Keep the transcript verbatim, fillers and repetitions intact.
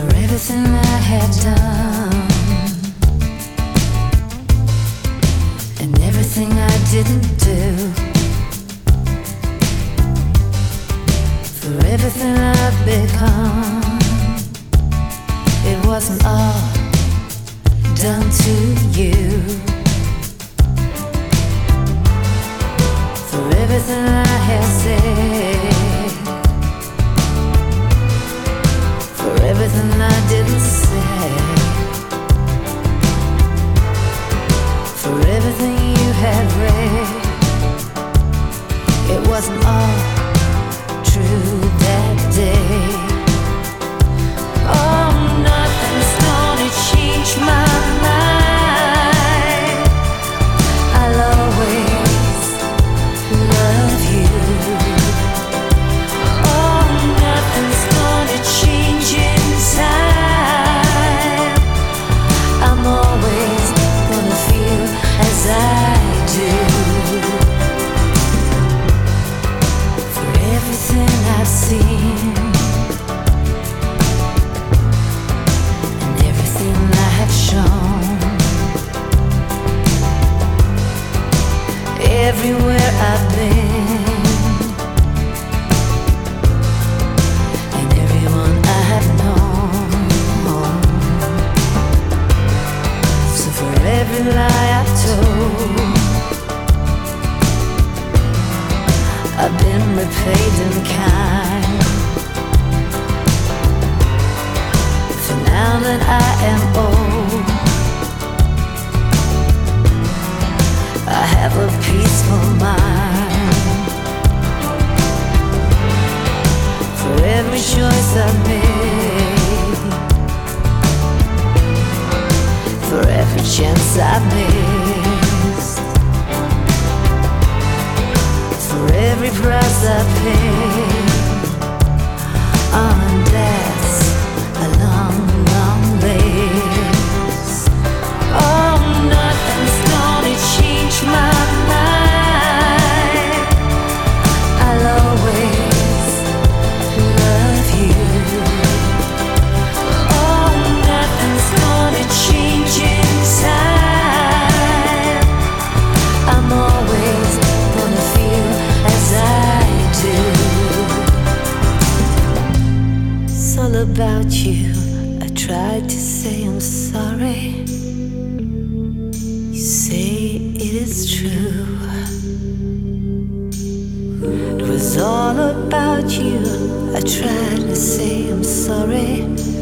everything I had done and everything I didn't do, for everything I've become. It wasn't all done to you. For everything I have said, for everything I didn't say, for everything you had read, it wasn't all true that day. Oh, nothing's gonna change my mind. I'll always love you. Oh, nothing's gonna change in time. I'm always gonna feel as I do. For everything I've seen and everything I have shown, everywhere I've been and everyone I have known. So for every lie I've told, I've been repaid in kind. For now that I am old, I have a peaceful mind. For every choice I've made, for every chance I've missed, for every price I paid on death's a long, long list. Oh, nothing's gonna change my mind. I'll always love you. Oh, nothing's gonna change in time. I'm always gonna feel as I do. It's all about you. I tried to say I'm sorry. You say it is true. It was all about you. I tried to say I'm sorry.